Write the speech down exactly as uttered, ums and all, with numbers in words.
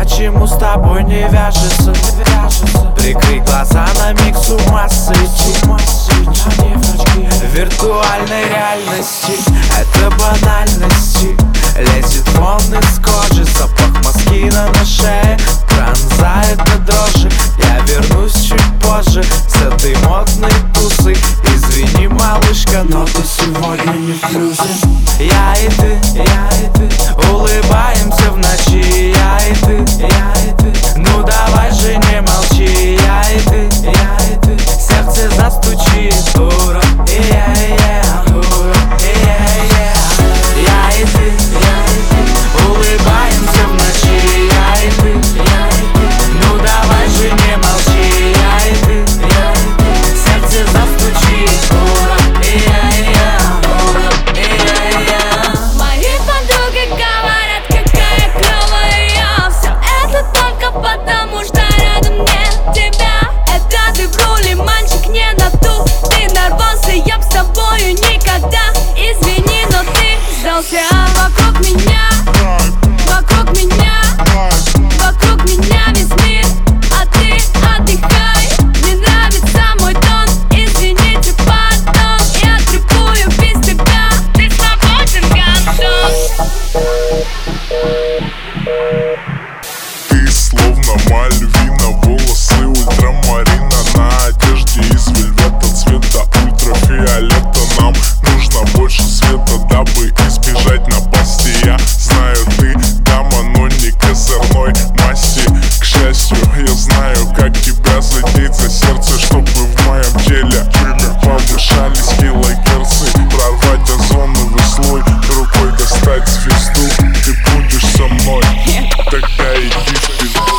почему с тобой не вяжется? Прикрой глаза на миг, с ума сойти. В виртуальной реальности это банальности. Лезет волны с кожи, запах москина на шее пронзает до дрожи. Я вернусь чуть позже с этой модной тусой. Извини, малышка, но ты сегодня не в плюсе. Я и ты, я и ты улыбаемся в ночи. Я и ты, я и ты, ну давай же не молчи. Я и ты, я и ты, сердце застучит. Дура, я, я, дура, я, я. Я и ты, я и ты улыбаемся в ночи. Я и ты, я и ты, ну давай же не молчи. Я и ты, я и ты, сердце застучит. Дура, я, я, дура, я, я. Мои подруги говорят, какая клёвая я. Все это только потому, что рядом нет тебя. Это ты в роли мальчик не на ту. Ты нарвался, я б с тобою никогда. Извини, но ты сдался. Вокруг меня, вокруг меня, вокруг меня весь мир, а ты отдыхай. Мне нравится мой тон, извините, пардон. Я трепую без тебя, ты свободен, Гандон. Ты словно мальвина, волосы ультрамарина, на одежде из вельвета цвета ультрафиолета. Нам нужно больше света, дабы избежать напасти. Я знаю, ты дама, но не козырной масти. К счастью, я знаю, как тебя задеть за сердце, чтобы в моем теле повышались килогерцы. Прорвать озоновый слой, рукой достать звезду. Ты будешь со мной, тогда иди в пизду.